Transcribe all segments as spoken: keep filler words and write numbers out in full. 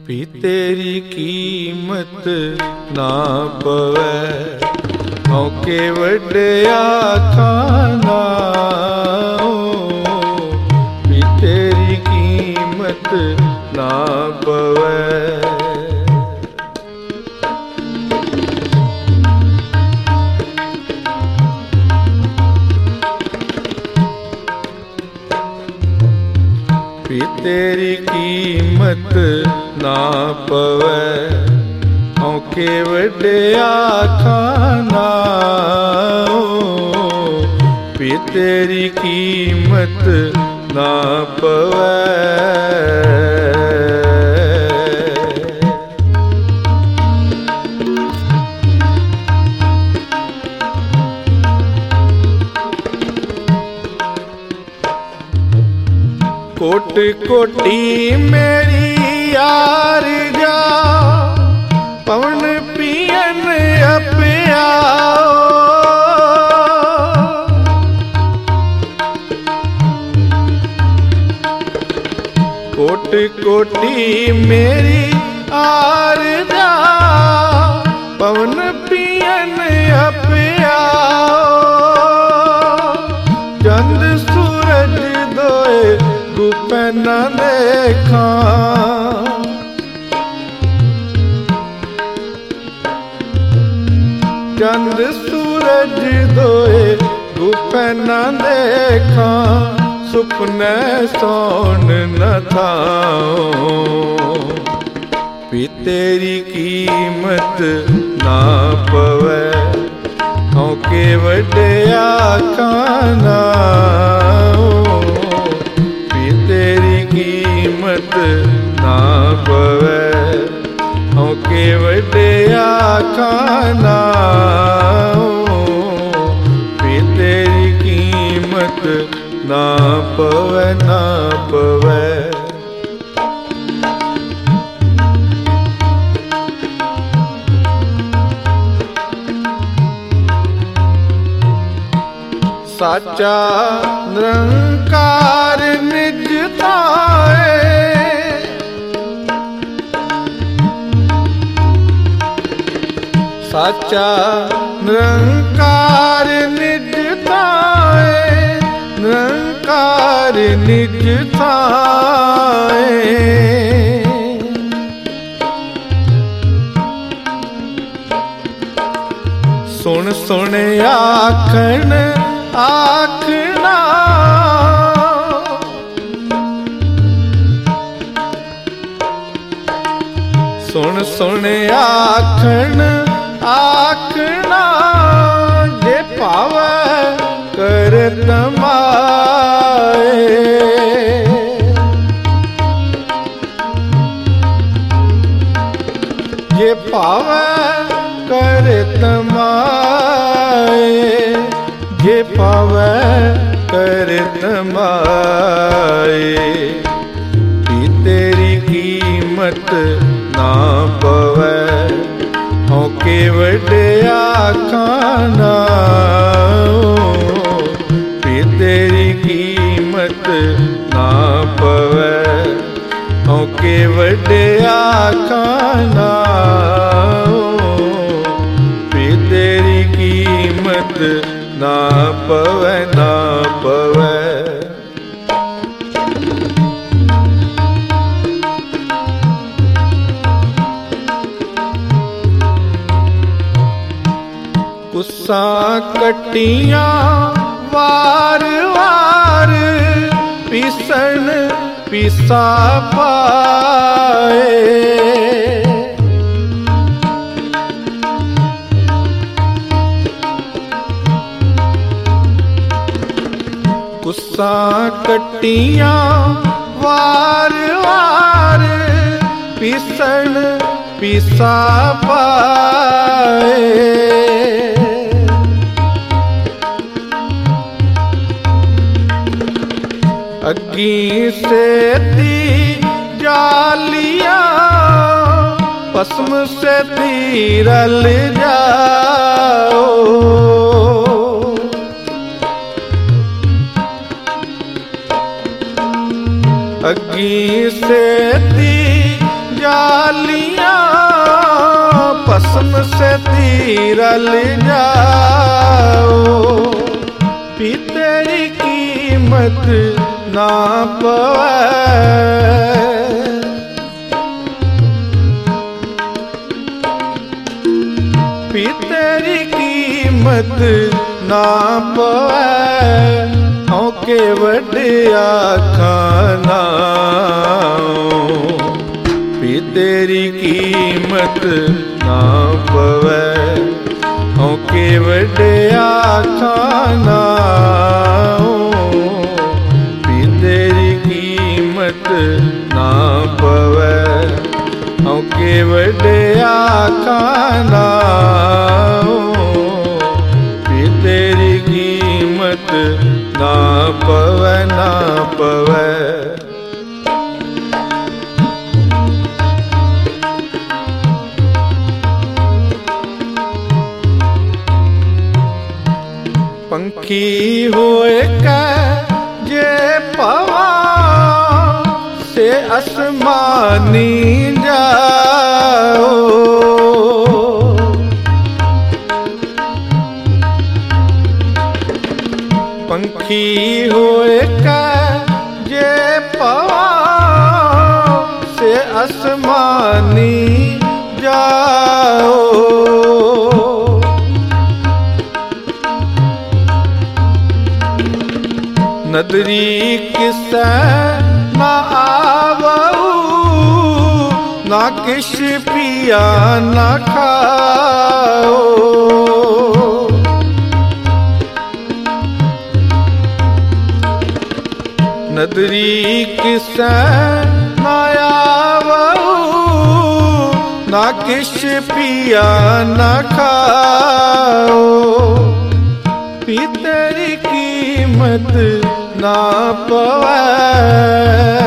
भी तेरी कीमत ना पवै, औके वड्या खाना भी तेरी कीमत ना पवै। भी तेरी कीमत ना पवै, औके वड्या खाना भी तेरी कीमत ना पवै। कोटि कोटि मेरी यार जा, पवन पियन अपिया कोटि कोटि मेरी यार जा, पवन पियन अपिया चंद सूरज दोए गुपै न देखा, चंद सूरज दोए गुपै न देखा, सुपने सोन न थाओ भी तेरी कीमत ना पवै, औके वड्या खाना तेरी कीमत ना पवै, औके वड्या खाना भी तेरी कीमत ना पवै ना पवै। साचा निरंकार निज ताए, साचा निरंकार निज ताए, निरंकार निज ताए। सुन सुन आखन आखना, सुन सुन आखन आखना, जे पावै कर तमाए, जे पावै कर तमाए, जे पावै कर तमाए भी तेरी कीमत ना पवै, औके वड्या खाना भी तेरी कीमत ना पवै, औके वड्या खाना भी तेरी कीमत ना पवै ना पवै। कुसा कटियां वार वार, पिसन पिसा पाए, कुसा कटियां वार वार, पिसन पिसा पाए। अग्गी से ती जालिया, भस्म से ती रल जाओ, अग्गी से ती जा डालियां भस्म से तीरा ले जाओ, भी तेरी कीमत ना पवै। भी तेरी कीमत ना पवै, औके वड्डिया खाना। भी तेरी कीमत ना पवै, औके वड्डिया खाना। भी तेरी कीमत ना पवै, औके वड्डिया खाना। भी तेरी कीमत ना पवै, ना पवै। पंखी होए कै जे पवा से आसमानी जाओ। पंखी होए कै जे पवा से आसमानी जाओ। नदरी किसै ना आवऊ, ना किश पिया ना खाओ। नदरी किसै ना आवऊ, ना किश पिया ना खाओ। भी तेरी कीमत ना पवै,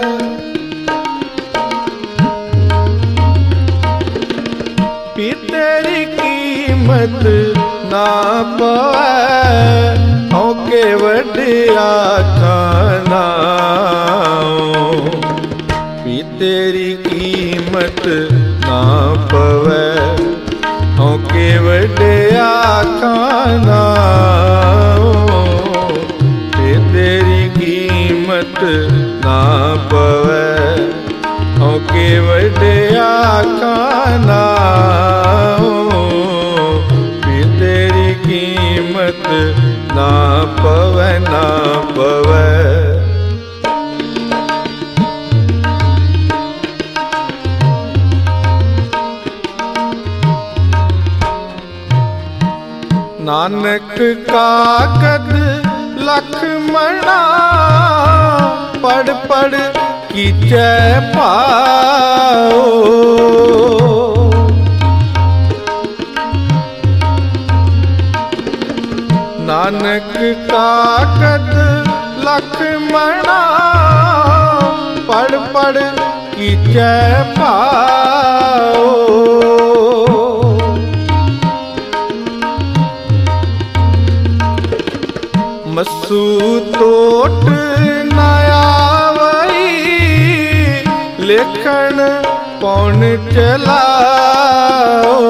भी तेरी कीमत ना पवै, औके वड्डिया खाना। भी तेरी कीमत ना पवै, औके वड्डिया खाना। भी तेरी कीमत ना पवै, औके वड्डिया खाना। भी तेरी कीमत ना पवै, ना पवै। नानक काकद लखमणा, पढ़ पढ़ कीचै पाओ। नानक काकद लखमणा, पढ़ पढ़ कीचै पाओ। मसू तोट न आवई, लेखन पौन चलाओ।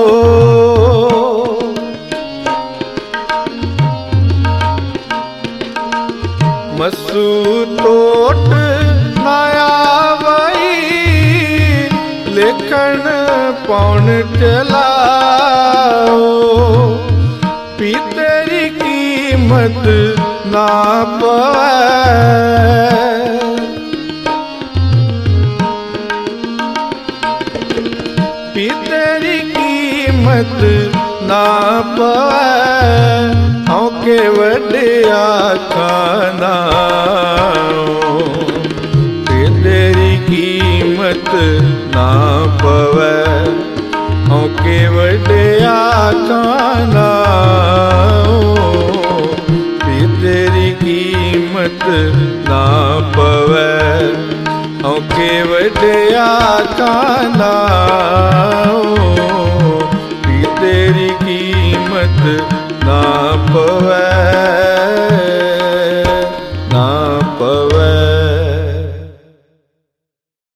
मसू तोट न आवई, लेखन पौन चलाओ। भी तेरी कीमत ना पवै, भी तेरी कीमत ना पवै, औके वड्डिया खाना। भी तेरी कीमत ना पवै, औके वड्डिया खाना। भी तेरी कीमत ना पवै, औके वड्डिया खाना। भी तेरी कीमत ना पवै।